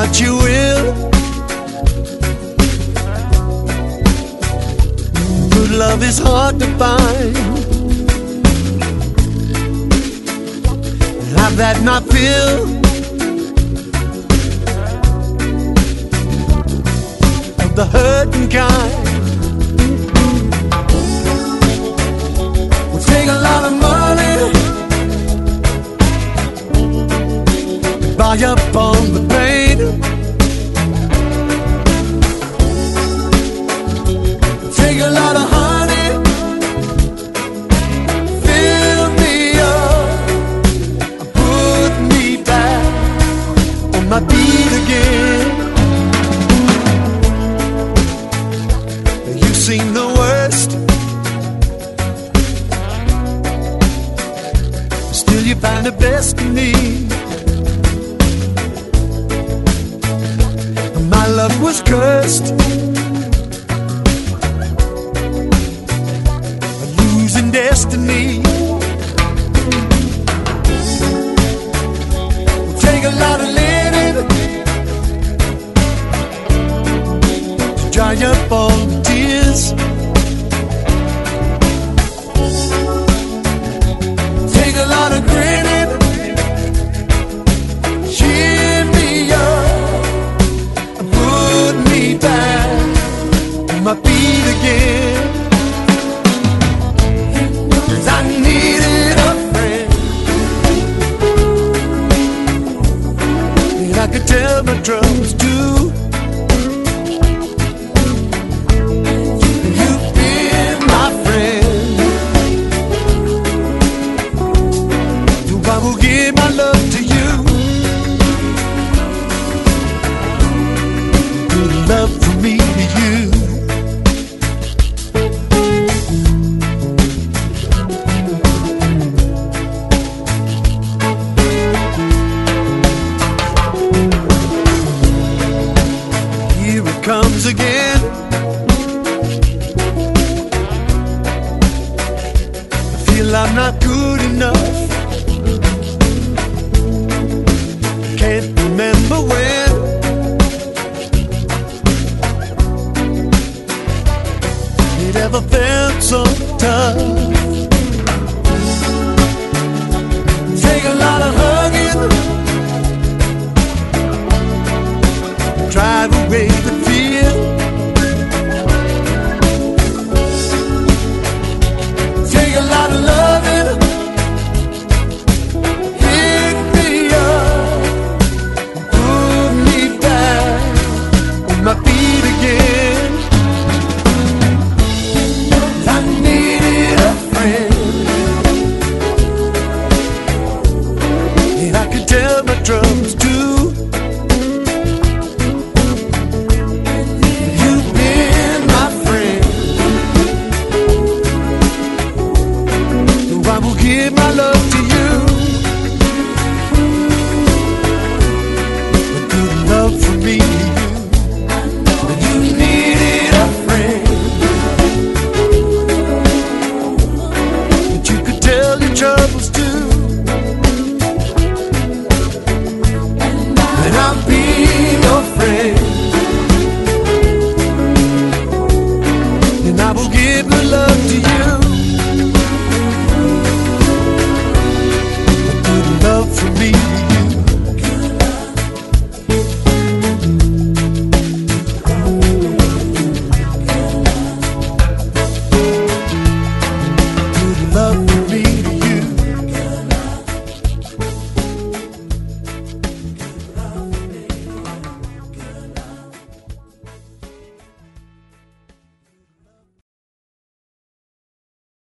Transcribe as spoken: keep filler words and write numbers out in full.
what you will. Good love is hard to find. Have that not feel of the hurting kind. Will take a lot of money to buy up on the pain. Take a lot of honey, fill me up, put me back on my feet again. You've seen the worst, still you find the best in me. My love was cursed, a losing destiny. Will take a lot of linen to dry up all the tears. Take a lot of grinning, cheer me up, put me back on my feet again. 'Cause I needed a friend that I could tell my troubles to. You've been my friend, so I will give my love to you. Good love from me to you. Here it comes again. I feel I'm not good enough. Can't remember when it ever felt so tough. Take a lot of hugging, drive away the